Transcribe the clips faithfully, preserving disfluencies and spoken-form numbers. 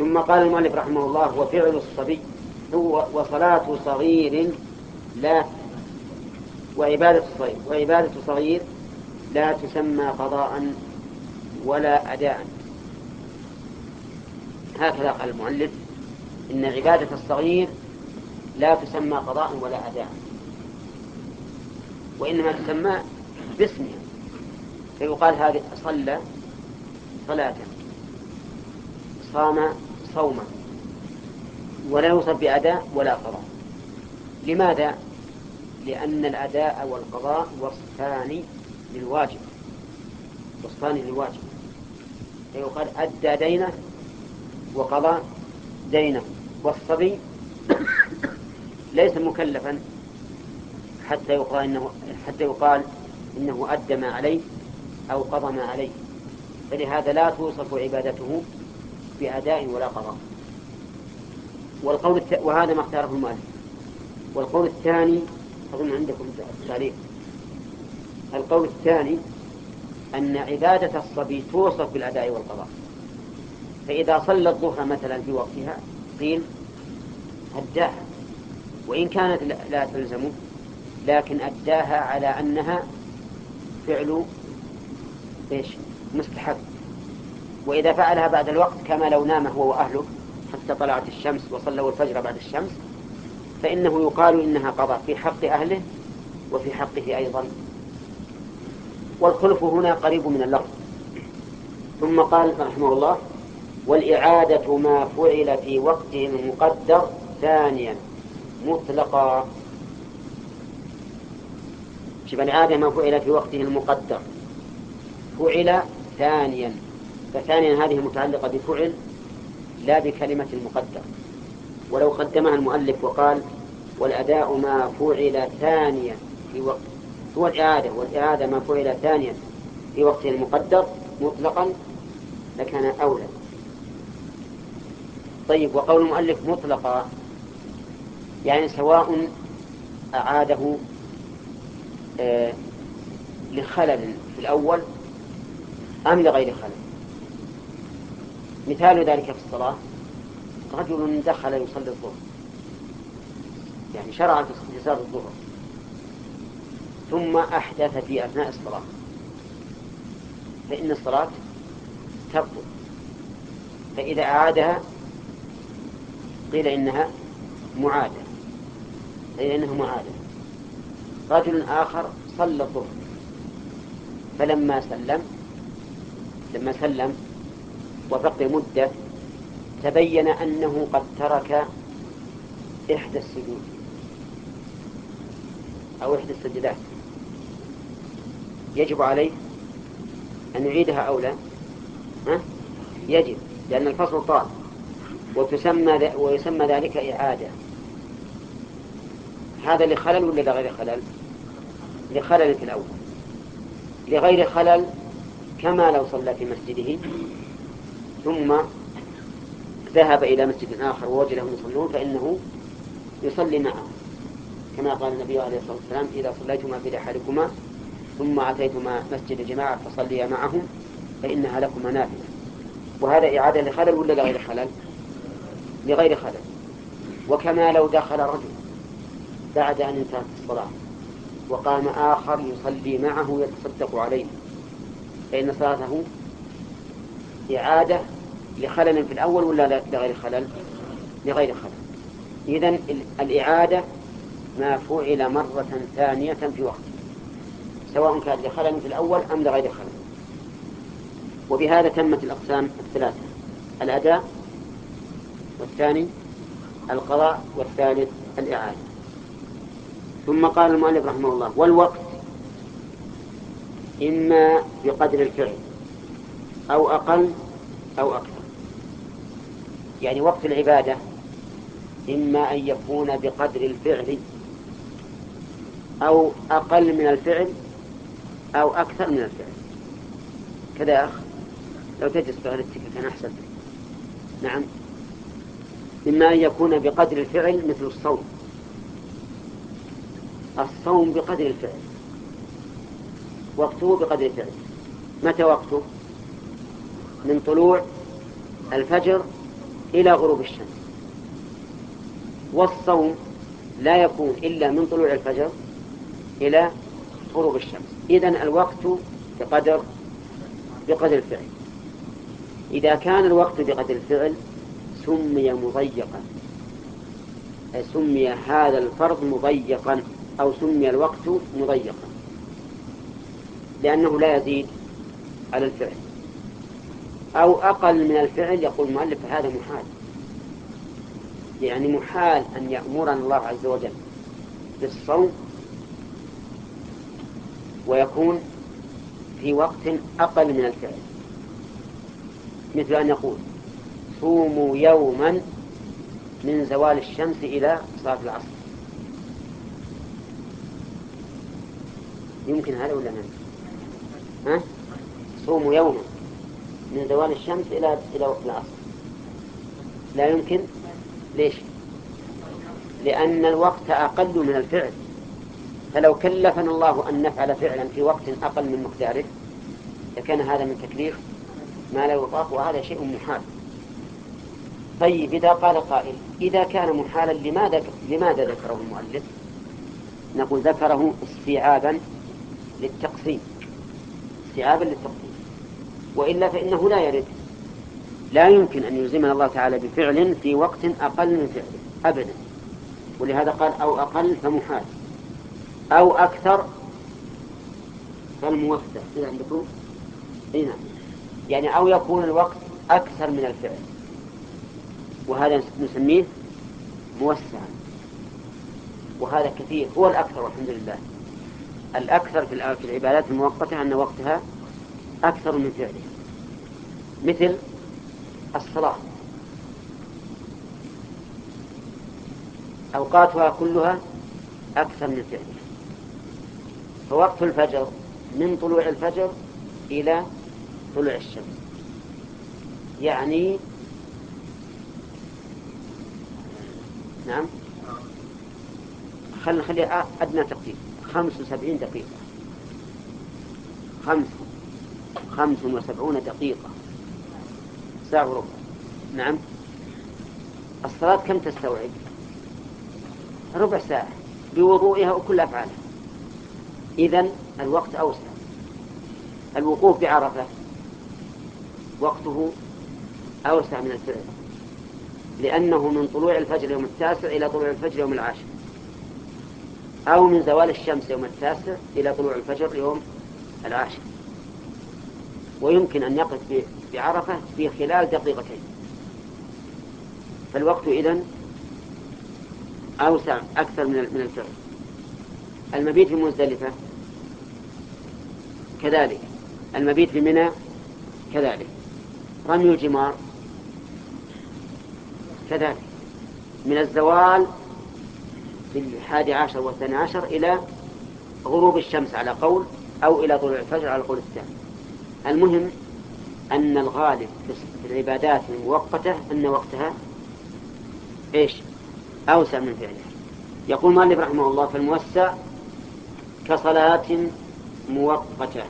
ثم قال المؤلف رحمه الله: وفعل الصبي هو وصلاة صغير لا وعبادة صغير وعبادة صغير لا تسمى قضاء ولا أداء. هكذا قال المؤلف: إن عبادة الصغير لا تسمى قضاء ولا أداء، وإنما تسمى باسمها، فيقال هذه صلى صلاة، صام صوما، ولا يوصف بأداء ولا قضاء. لماذا؟ لأن الأداء والقضاء وصفان للواجب، وصفان للواجب، فيقال أدى دينه وقضى دينه. والصبي ليس مكلفا حتى يقال إنه, حتى يقال إنه أدى ما عليه أو قضى ما عليه، فلهذا لا توصف عبادته بأداء ولا قضاء. والقول الت... وهذا ما اختاره المؤلف. والقول الثاني أظن عندكم التعليق. القول الثاني أن عبادة الصبي توصف بالأداء والقضاء، فإذا صلى الظهر مثلا في وقتها قيل أداها، وإن كانت لا تلزمه لكن أداها على أنها فعل إيش مستحب. وإذا فعلها بعد الوقت كما لو نام هو وأهله حتى طلعت الشمس وصلوا الفجر بعد الشمس، فإنه يقال إنها قضاء في حق أهله وفي حقه أيضا. والخلف هنا قريب من اللفظ. ثم قال رحمه الله: والإعادة ما فعل في وقته المقدر ثانيا مطلقا. شوف، الإعادة ما فعل في وقته المقدر فعل ثانيا، فثانيا هذه متعلقة بفعل لا بكلمة المقدر. ولو قدمها المؤلف وقال: والأداء ما فعل ثانيا في وقت، هو الإعادة، والإعادة ما فعل ثانيا في وقته المقدر مطلقا لكان أولى. طيب، وقول المؤلف مطلقا يعني سواء أعاده آه لخلل في الأول أم لغير خلل. مثال ذلك في الصلاة: رجل دخل يصلي الظهر، يعني شرع في صلاة الظهر، ثم أحدث في أثناء الصلاة، فإن الصلاة تبطل. فإذا أعادها قيل إنها معادة، قيل إنها معادة. رجل آخر صلى الظهر فلما سلم لما سلم وبقي مدة تبين أنه قد ترك إحدى السجود أو إحدى السجدات، يجب عليه أن يعيدها أو لا؟ ها؟ يجب، لأن الفصل طال، وتسمى ويسمى ذلك إعادة. هذا لخلل ولا لغير خلل؟ لخلل في الأول. لغير خلل كما لو صلى في مسجده ثم ذهب إلى مسجد آخر ووجدهم يصلون فإنه يصلي معهم، كما قال النبي عليه الصلاة والسلام: إذا صليتما في رحالكما ثم أتيتما مسجد جماعة فصليا معهم فإنها لكما نافلة. وهذا إعادة لخلل ولا لغير خلل؟ لغير خلل. وكما لو دخل رجل بعد أن انتهت الصلاة وقام آخر يصلي معه يتصدق عليه، فإن صلاته إعادة لخلل في الأول ولا لغير خلل؟ لغير خلل. إذن الإعادة ما فعل مرة ثانية في وقت، سواء كان لخلل في الأول أم لغير خلل. وبهذا تمت الأقسام الثلاثة: الأداء، والثاني القضاء، والثالث الإعادة. ثم قال المؤلف رحمه الله: والوقت إما بقدر الفعل أو أقل أو أكثر. يعني وقت العبادة إما أن يكون بقدر الفعل أو أقل من الفعل أو أكثر من الفعل. كذا يا أخ، لو تجلس بغلتك كان أحسن. نعم، إما أن يكون بقدر الفعل مثل الصوم. الصوم بقدر الفعل، وقته بقدر الفعل. متى وقته؟ من طلوع الفجر إلى غروب الشمس. والصوم لا يكون إلا من طلوع الفجر إلى غروب الشمس. إذن الوقت بقدر بقدر الفعل. إذا كان الوقت بقدر الفعل سمي مضيقا، سمي هذا الفرض مضيقا، أو سمي الوقت مضيقا، لأنه لا يزيد على الفعل، أو أقل من الفعل. يقول المؤلف هذا محال، يعني محال أن يأمرنا الله عز وجل بالصوم ويكون في وقت أقل من الفعل، مثل أن يقول صوموا يوما من زوال الشمس إلى صلاة العصر. يمكن هذا ولا من؟ ها؟ صوموا يوما من زوال الشمس إلى إلى وقت العصر لا يمكن. ليش؟ لأن الوقت أقل من الفعل، فلو كلفنا الله أن نفعل فعلا في وقت أقل من مقداره لكان هذا من تكليف ما لا يطاق، وهذا شيء محال. طيب إذا قال قائل إذا كان محالا لماذا لماذا ذكره المؤلف؟ نقول ذكره استيعابا للتقسيم، استيعابا للتقسيم، وإلا فإنه لا يرد. لا يمكن أن يلزمنا الله تعالى بفعل في وقت أقل من فعله أبدا، ولهذا قال أو أقل فمحال، أو أكثر فالموسع. إذا عندكم هنا يعني أو يكون الوقت أكثر من الفعل، وهذا نسميه موسعا، وهذا كثير هو الأكثر والحمد لله. الأكثر في العبادات المؤقتة أن وقتها أكثر من فعله، مثل الصلاة أوقاتها كلها أكثر من فعله. فوقت الفجر من طلوع الفجر إلى طلوع الشمس، يعني نعم خل خلي أدنى تقدير خمس وسبعين دقيقة، خمس خمس وسبعون دقيقة، ساعة وربع. نعم الصلاة كم تستوعب؟ ربع ساعة بوضوئها وكل أفعالها. إذن الوقت أوسع. الوقوف بعرفة وقته أوسع من الفعل، لأنه من طلوع الفجر يوم التاسع إلى طلوع الفجر يوم العاشر، أو من زوال الشمس يوم التاسع إلى طلوع الفجر يوم العاشر، ويمكن أن يقف بعرفة في خلال دقيقتين. فالوقت إذن أوسع أكثر من الفعل. المبيت في مزدلفة كذلك، المبيت في منى كذلك، رمي الجمار كذلك، من الزوال في الحادي عشر والثاني عشر إلى غروب الشمس على قول، أو إلى طلوع الفجر على القول الثاني. المهم أن الغالب في العبادات المؤقتة أن وقتها إيش؟ أوسع من فعلها. يقول مالك رحمه الله في الموسع كصلاة مؤقتة.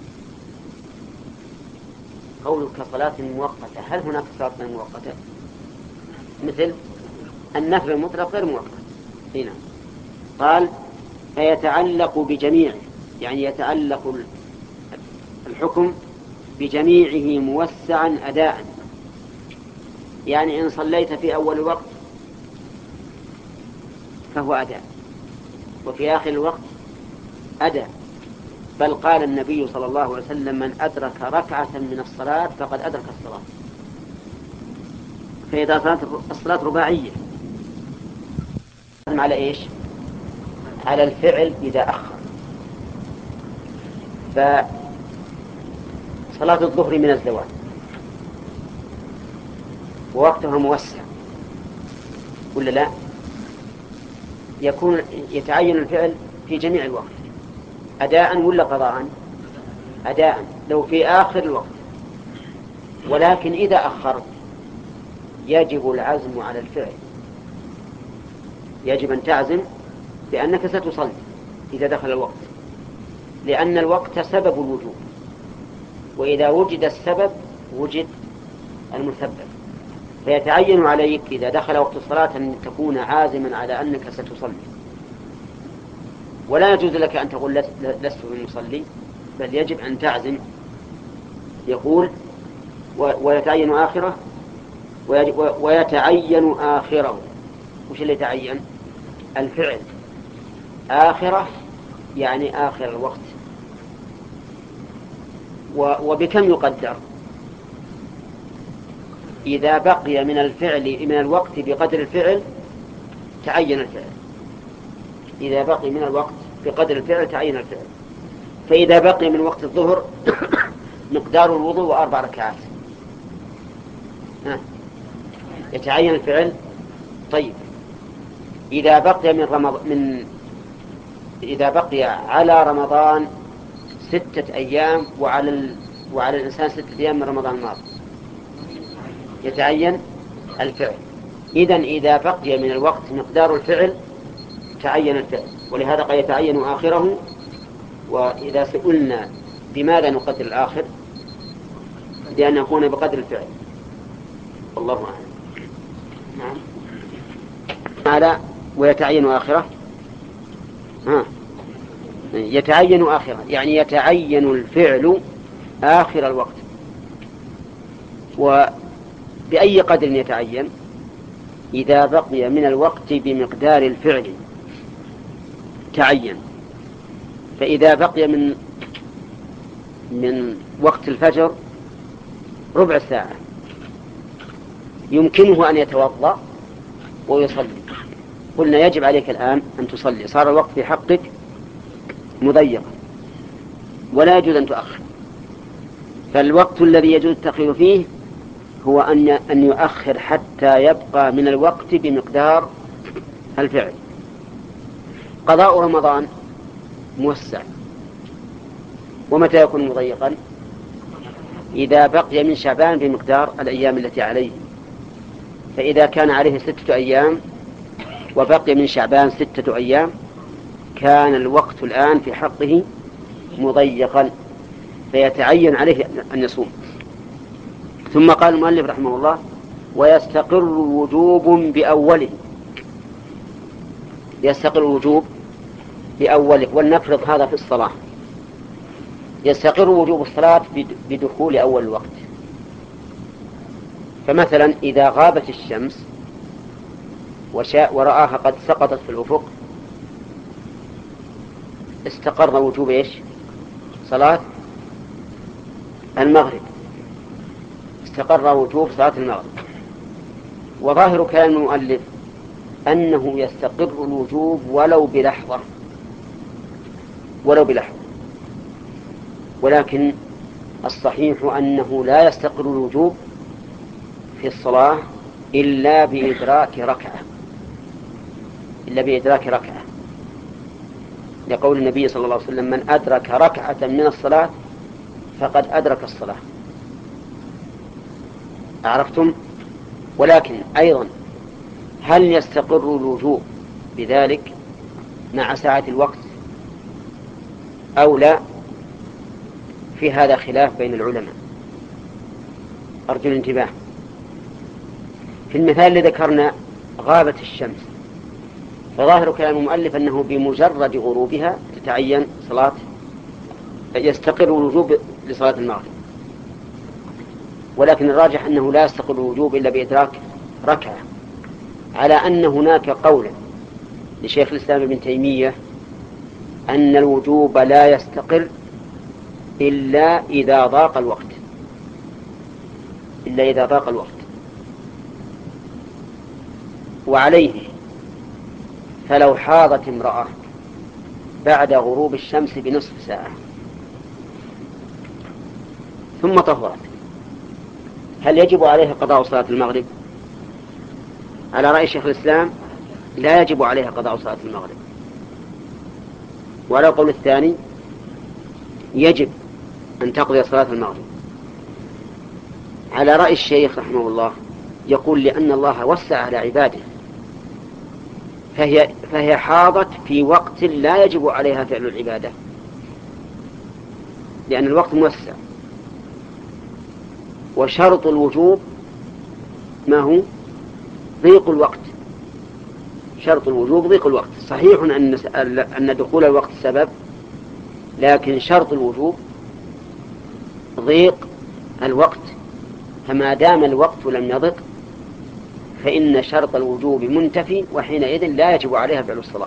قوله كصلاة مؤقتة، هل هناك صلاة مؤقتة؟ مثل النفل المطلق غير مؤقت هنا. قال فيتعلق بجميع، يعني يتعلق الحكم بجميعه موسعا أداء، يعني إن صليت في أول الوقت فهو أداء، وفي آخر الوقت أداء. بل قال النبي صلى الله عليه وسلم من أدرك ركعة من الصلاة فقد أدرك الصلاة. فإذا صارت الصلاة رباعية على إيش؟ على الفعل إذا أخر. فصلاة الظهر من الزوال ووقتها موسع ولا لا؟ يكون يتعين الفعل في جميع الوقت أداء ولا قضاء؟ أداء لو في آخر الوقت. ولكن إذا أخرت يجب العزم على الفعل، يجب أن تعزم بأنك ستصلي إذا دخل الوقت، لأن الوقت سبب الوجوب، وإذا وجد السبب وجد المسبب. فيتعين عليك إذا دخل وقت الصلاة أن تكون عازما على أنك ستصلي، ولا يجوز لك أن تقول لست بمصلي، بل يجب أن تعزم. يقول ويتعين آخره ويتعين آخره. وش اللي يتعين؟ الفعل. آخره يعني آخر الوقت. وبكم يقدر؟ إذا بقي من الفعل من الوقت بقدر الفعل تعين الفعل. إذا بقي من الوقت بقدر الفعل تعين الفعل. فإذا بقي من وقت الظهر مقدار الوضوء وأربع ركعات يتعين الفعل. طيب إذا بقي من رمضان من إذا بقي على رمضان ستة أيام وعلى ال... وعلى الإنسان ستة أيام من رمضان الماضي يتعين الفعل. إذن إذا بقي من الوقت مقدار الفعل تعين الفعل. ولهذا قد يتعين آخره. وإذا سئلنا بماذا نقدر الآخر لأن يكون بقدر الفعل. والله أعلم. نعم. على ويتعين آخره. ها يتعين آخره يعني يتعين الفعل آخر الوقت. وبأي قدر يتعين؟ إذا بقي من الوقت بمقدار الفعل تعين. فإذا بقي من من وقت الفجر ربع ساعة يمكنه أن يتوضأ ويصلي، قلنا يجب عليك الآن أن تصلي، صار الوقت في حقك مضيقا ولا يجوز أن تؤخر. فالوقت الذي يجوز التأخير فيه هو أن أن يؤخر حتى يبقى من الوقت بمقدار الفعل. قضاء رمضان موسع. ومتى يكون مضيقا؟ إذا بقي من شعبان بمقدار الأيام التي عليه. فإذا كان عليه ستة أيام وبقي من شعبان ستة أيام كان الوقت الآن في حقه مضيقا فيتعين عليه أن يصوم. ثم قال المؤلف رحمه الله ويستقر وجوب بأوله. يستقر وجوب بأوله. ولنفرض هذا في الصلاة. يستقر وجوب الصلاة بدخول أول الوقت. فمثلا إذا غابت الشمس وشاء ورآها قد سقطت في الأفق استقر وجوب إيش؟ صلاة المغرب. استقر وجوب صلاة المغرب. وظاهر كلام المؤلف أنه يستقر الوجوب ولو بلحظة ولو بلحظة ولكن الصحيح أنه لا يستقر الوجوب في الصلاة إلا بإدراك ركعة إلا بإدراك ركعة لقول النبي صلى الله عليه وسلم من أدرك ركعة من الصلاة فقد أدرك الصلاة. عرفتم؟ ولكن أيضا هل يستقر الوجوب بذلك مع ساعة الوقت أو لا؟ في هذا خلاف بين العلماء. أرجو الانتباه. في المثال الذي ذكرنا غابت الشمس فظاهر كلام المؤلف أنه بمجرد غروبها تتعين صلاة يستقر الوجوب لصلاة المغرب. ولكن الراجح أنه لا يستقر الوجوب إلا بإدراك ركعة على أن هناك قولا لشيخ الإسلام ابن تيمية أن الوجوب لا يستقر إلا إذا ضاق الوقت إلا إذا ضاق الوقت. وعليه فلو حاضت امرأة بعد غروب الشمس بنصف ساعة ثم طهرت هل يجب عليها قضاء صلاة المغرب؟ على رأي شيخ الإسلام لا يجب عليها قضاء صلاة المغرب. وعلى القول الثاني يجب أن تقضي صلاة المغرب. على رأي الشيخ رحمه الله يقول لأن الله وسع على عباده فهي, فهي حاضت في وقت لا يجب عليها فعل العبادة لأن الوقت موسع. وشرط الوجوب ما هو؟ ضيق الوقت. شرط الوجوب ضيق الوقت. صحيح أن أن دخول الوقت سبب، لكن شرط الوجوب ضيق الوقت، فما دام الوقت لم يضق فإن شرط الوجوب منتفي، وحينئذ لا يجب عليها فعل الصلاة.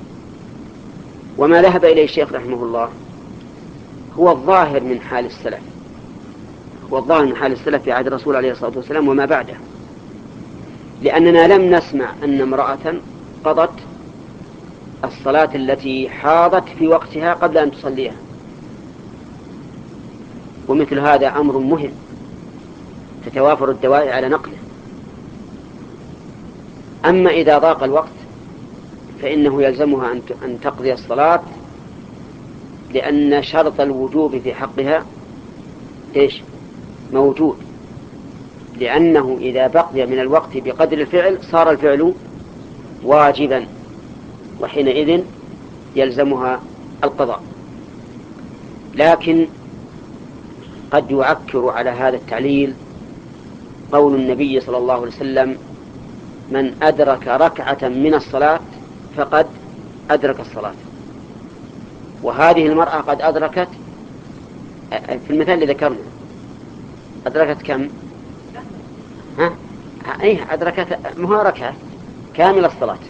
وما ذهب إليه الشيخ رحمه الله هو الظاهر من حال السلف، هو الظاهر من حال السلف في عهد الرسول عليه الصلاة والسلام وما بعده، لأننا لم نسمع أن امرأة قضت الصلاة التي حاضت في وقتها قبل أن تصليها، ومثل هذا أمر مهم تتوافر الدواعي على نقله. أما إذا ضاق الوقت فإنه يلزمها أن تقضي الصلاة، لأن شرط الوجوب في حقها إيش؟ موجود، لأنه إذا بقي من الوقت بقدر الفعل صار الفعل واجبا، وحينئذ يلزمها القضاء. لكن قد يعكر على هذا التعليل قول النبي صلى الله عليه وسلم: من أدرك ركعة من الصلاة فقد أدرك الصلاة. وهذه المرأة قد أدركت في المثال اللي ذكرنا أدركت كم؟ ها؟ أيه أدركت مها ركعة كامل الصلاة،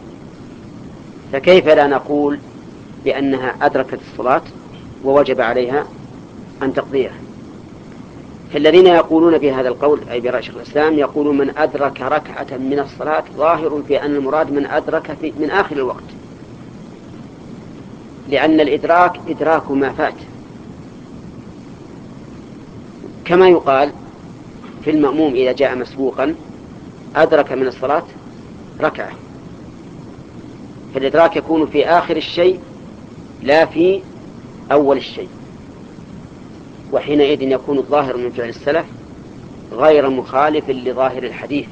فكيف لا نقول بأنها أدركت الصلاة ووجب عليها أن تقضيها؟ فالذين يقولون بهذا القول أي برأي شيخ الإسلام يقولون من أدرك ركعة من الصلاة ظاهر في أن المراد من أدرك في من آخر الوقت، لأن الإدراك إدراك ما فات، كما يقال في المأموم إذا جاء مسبوقا أدرك من الصلاة ركعة، فالإدراك يكون في آخر الشيء لا في أول الشيء، وحينئذ يكون الظاهر من فعل السلف غير مخالف لظاهر الحديث،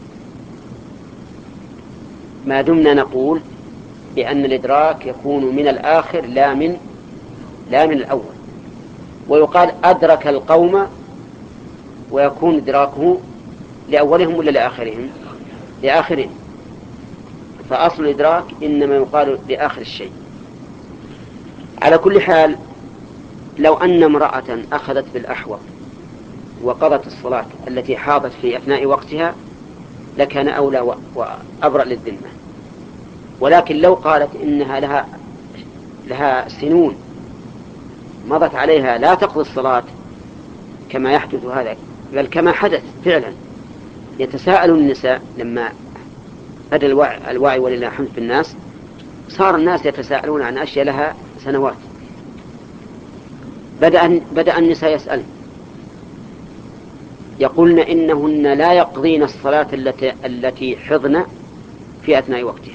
ما دمنا نقول بأن الإدراك يكون من الآخر لا من لا من الأول. ويقال أدرك القوم ويكون إدراكه لأولهم ولا لآخرهم؟ لآخرهم، فأصل الإدراك إنما يقال لآخر الشيء. على كل حال، لو أن امرأة أخذت بالأحوط وقضت الصلاة التي حاضت في أثناء وقتها لكان أولى وأبرأ للذمة، ولكن لو قالت إنها لها لها سنون مضت عليها لا تقضي الصلاة كما يحدث هذا، بل كما حدث فعلا. يتساءل النساء لما بدأ الوعي, الوعي ولله الحمد في الناس، صار الناس يتساءلون عن أشياء لها سنوات. بدأ, بدأ النساء يسأل يقولن إنهن لا يقضين الصلاة التي, التي حضن في أثناء وقتها.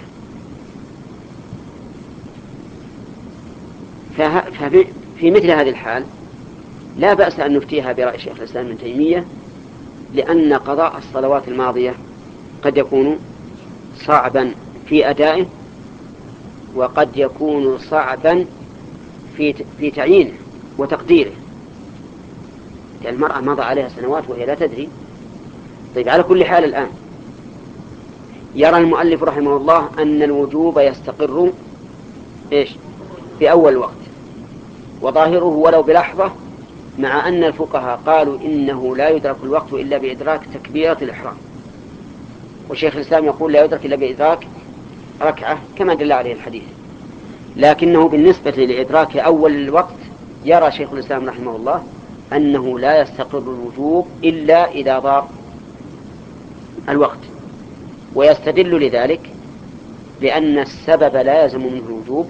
ففي في مثل هذه الحال لا بأس أن نفتيها برأي شيخ الإسلام ابن تيمية، لأن قضاء الصلوات الماضية قد يكون صعبا في أدائه، وقد يكون صعبا في في تعيينه وتقديره، لأن المرأة مضى عليها سنوات وهي لا تدري. طيب، على كل حال الآن يرى المؤلف رحمه الله أن الوجوب يستقر إيش في أول الوقت، وظاهره ولو بلحظة، مع أن الفقهاء قالوا إنه لا يدرك الوقت إلا بإدراك تكبيرة الإحرام، وشيخ الإسلام يقول لا يدرك إلا بإدراك ركعة كما دل عليه الحديث. لكنه بالنسبة لإدراك أول الوقت يرى شيخ الإسلام رحمه الله أنه لا يستقر الوجوب إلا إذا ضاق الوقت، ويستدل لذلك لأن السبب لا يلزم منه الوجوب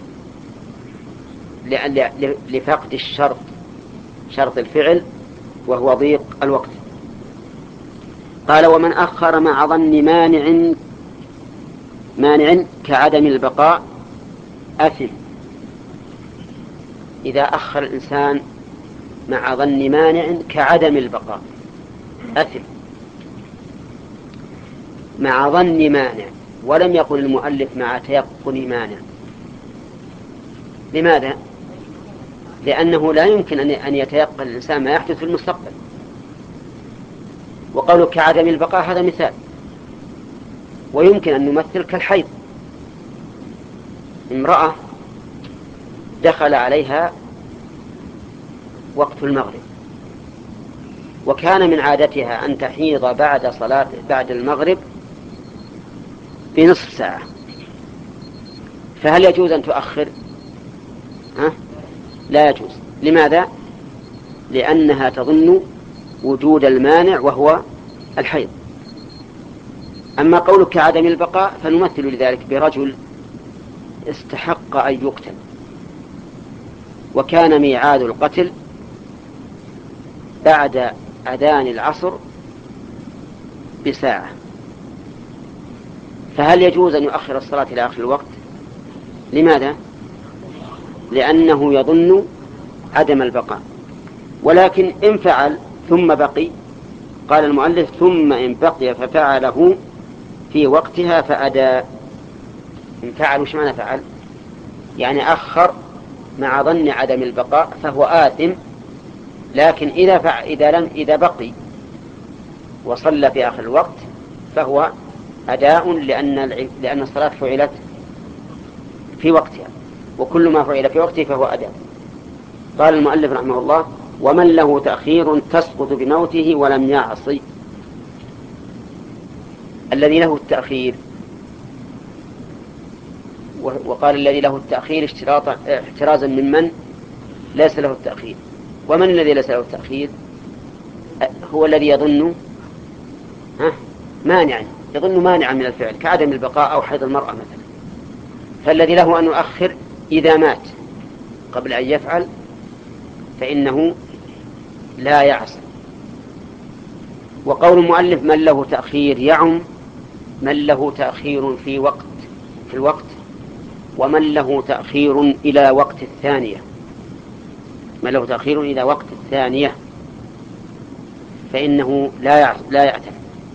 لفقد الشرط، شرط الفعل، وهو ضيق الوقت. قال: ومن أخر مع ظن مانع مانع كعدم البقاء أثم. إذا أخر الإنسان مع ظن مانع كعدم البقاء أثم، مع ظن مانع، ولم يقل المؤلف مع تيقن مانع. لماذا؟ لأنه لا يمكن أن يتيقن الإنسان ما يحدث في المستقبل، وقولك كعدم البقاء هذا مثال، ويمكن أن نمثل كالحيض. امرأة دخل عليها وقت المغرب، وكان من عادتها أن تحيض بعد صلاة بعد المغرب بنصف ساعة، فهل يجوز أن تؤخر؟ ها؟ لا يجوز. لماذا؟ لأنها تظن وجود المانع وهو الحيض. أما قولك كعدم البقاء فنمثل لذلك برجل استحق أن يقتل، وكان ميعاد القتل بعد أذان العصر بساعة، فهل يجوز أن يؤخر الصلاة إلى آخر الوقت؟ لماذا؟ لأنه يظن عدم البقاء. ولكن إن فعل ثم بقي، قال المؤلف ثم إن بقي ففعله في وقتها فأدى. إن فعل وش معنى فعل؟ يعني أخر مع ظن عدم البقاء فهو آثم. لكن إذا فعل إذا لم إذا بقي وصلى في آخر الوقت فهو أداء، لأن لأن الصلاة فعلت في وقتها، وكل ما فعل في وقته فهو أداء. قال المؤلف رحمه الله: ومن له تأخير تسقط بموته ولم يعصي. الذي له التأخير، وقال الذي له التأخير احترازا ممن ليس له التأخير. ومن الذي ليس له التأخير؟ هو الذي يظن مانعا يظن مانعا من الفعل كعدم البقاء أو حيض المرأة مثلا، فالذي له أن يؤخر إذا مات قبل أن يفعل فإنه لا يعصي. وقول المؤلف من له تأخير يعم من له تأخير في وقت في الوقت ومن له تأخير إلى وقت الثانية. من له تأخير إلى وقت الثانية فإنه لا لا يعتم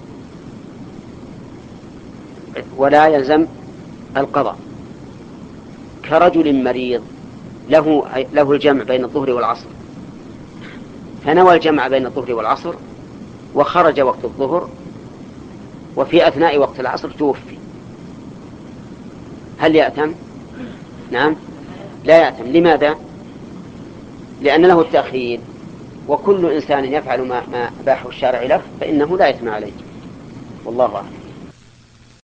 ولا يلزم القضاء. كرجل مريض له له الجمع بين الظهر والعصر، فنوى الجمع بين الظهر والعصر وخرج وقت الظهر وفي أثناء وقت العصر توفي، هل يأتم؟ نعم لا يأتم. لماذا؟ لأن له التأخير، وكل إنسان يفعل ما ما أباحه الشارع له فإنه لا يأتم عليه. والله أعلم.